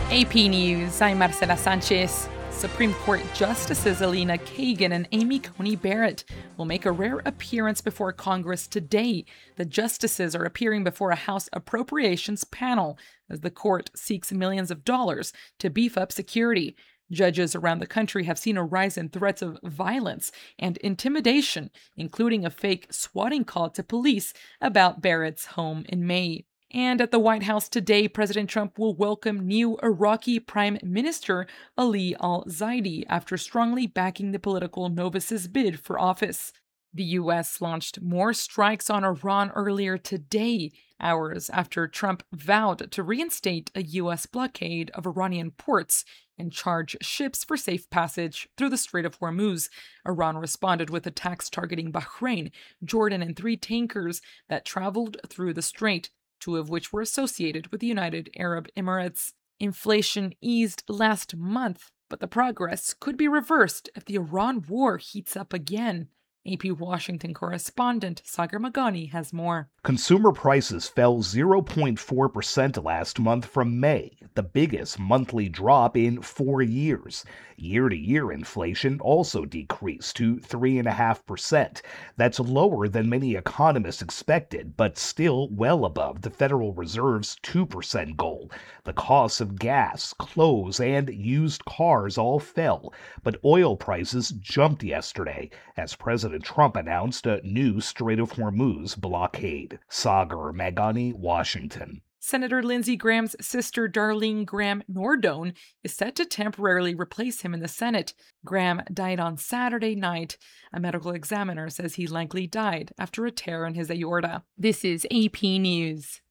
AP News, I'm Marcela Sanchez. Supreme Court Justices Elena Kagan and Amy Coney Barrett will make a rare appearance before Congress today. The justices are appearing before a House Appropriations panel as the court seeks millions of dollars to beef up security. Judges around the country have seen a rise in threats of violence and intimidation, including a fake swatting call to police about Barrett's home in May. And at the White House today, President Trump will welcome new Iraqi Prime Minister Ali al-Zaidi after strongly backing the political novice's bid for office. The U.S. launched more strikes on Iran earlier today, hours after Trump vowed to reinstate a U.S. blockade of Iranian ports and charge ships for safe passage through the Strait of Hormuz. Iran responded with attacks targeting Bahrain, Jordan, and 3 tankers that traveled through the strait, 2 of which were associated with the United Arab Emirates. Inflation eased last month, but the progress could be reversed if the Iran war heats up again. AP Washington correspondent Sagar Magani has more. Consumer prices fell 0.4% last month from May, the biggest monthly drop in 4 years. Year-to-year inflation also decreased to 3.5%. That's lower than many economists expected, but still well above the Federal Reserve's 2% goal. The costs of gas, clothes, and used cars all fell, but oil prices jumped yesterday as President Trump announced a new Strait of Hormuz blockade. Sagar Magani, Washington. Senator Lindsey Graham's sister Darlene Graham Nordone is set to temporarily replace him in the Senate. Graham died on Saturday night. A medical examiner says he likely died after a tear in his aorta. This is AP News.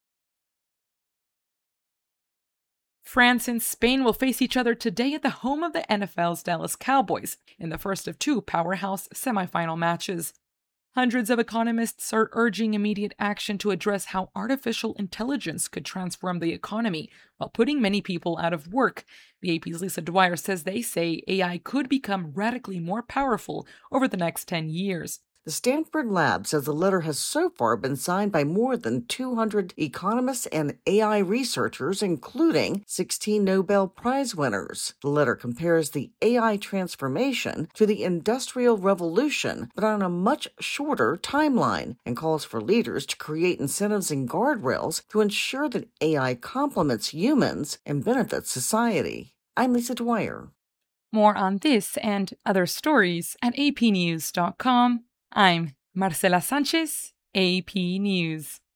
France and Spain will face each other today at the home of the NFL's Dallas Cowboys in the first of 2 powerhouse semifinal matches. Hundreds of economists are urging immediate action to address how artificial intelligence could transform the economy while putting many people out of work. The AP's Lisa Dwyer says they say AI could become radically more powerful over the next 10 years. The Stanford lab says the letter has so far been signed by more than 200 economists and AI researchers, including 16 Nobel Prize winners. The letter compares the AI transformation to the Industrial Revolution, but on a much shorter timeline, and calls for leaders to create incentives and guardrails to ensure that AI complements humans and benefits society. I'm Lisa Dwyer. More on this and other stories at apnews.com. I'm Marcela Sanchez, AP News.